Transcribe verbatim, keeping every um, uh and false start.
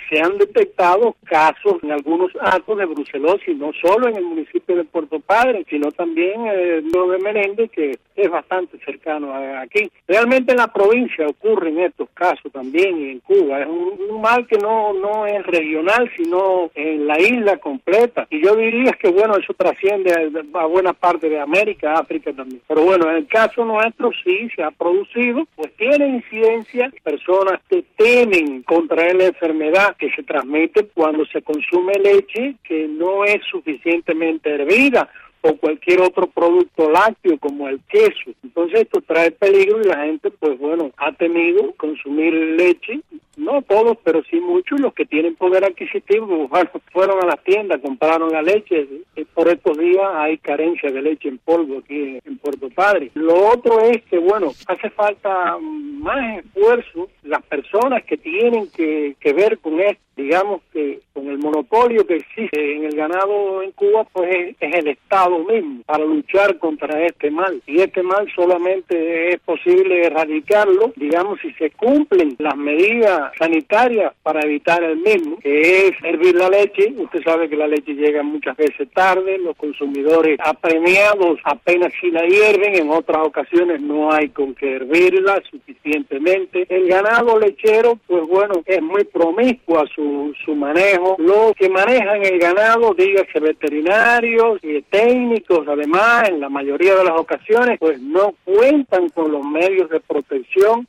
se han detectado casos en algunos actos de brucelosis, no solo en el municipio de Puerto Padre, sino también en el de Menéndez, que es bastante cercano a aquí. Realmente en la provincia ocurren estos casos también, y en Cuba. Es un, un mal que no, no es regional, sino en la isla completa. Y yo diría que, bueno, eso trasciende a, a buena parte de América, África también. Pero bueno, en el caso nuestro sí se ha producido, pues tiene incidencia, personas que temen contraer la enfermedad que se transmite cuando se consume leche que no es suficientemente hervida, o cualquier otro producto lácteo como el queso. Entonces esto trae peligro y la gente, pues bueno, ha temido consumir leche. No todos, pero sí muchos. Los que tienen poder adquisitivo, bueno, fueron a las tiendas, compraron la leche. Por estos días hay carencia de leche en polvo aquí en Puerto Padre. Lo otro es que, bueno, hace falta más esfuerzo. Las personas que tienen que, que ver con esto, digamos que con el monopolio que existe en el ganado en Cuba, pues es, es el Estado mismo para luchar contra este mal. Y este mal solamente es posible erradicarlo, digamos, si se cumplen las medidas sanitarias para evitar el mismo, que es hervir la leche. Usted sabe que la leche llega muchas veces tarde, los consumidores apremiados apenas si la hierven, en otras ocasiones no hay con que hervirla suficientemente. El ganado lechero, pues bueno, es muy promiscuo a su su manejo. Los que manejan el ganado, dígase veterinarios y técnicos, además, en la mayoría de las ocasiones, pues no cuentan con los medios de protección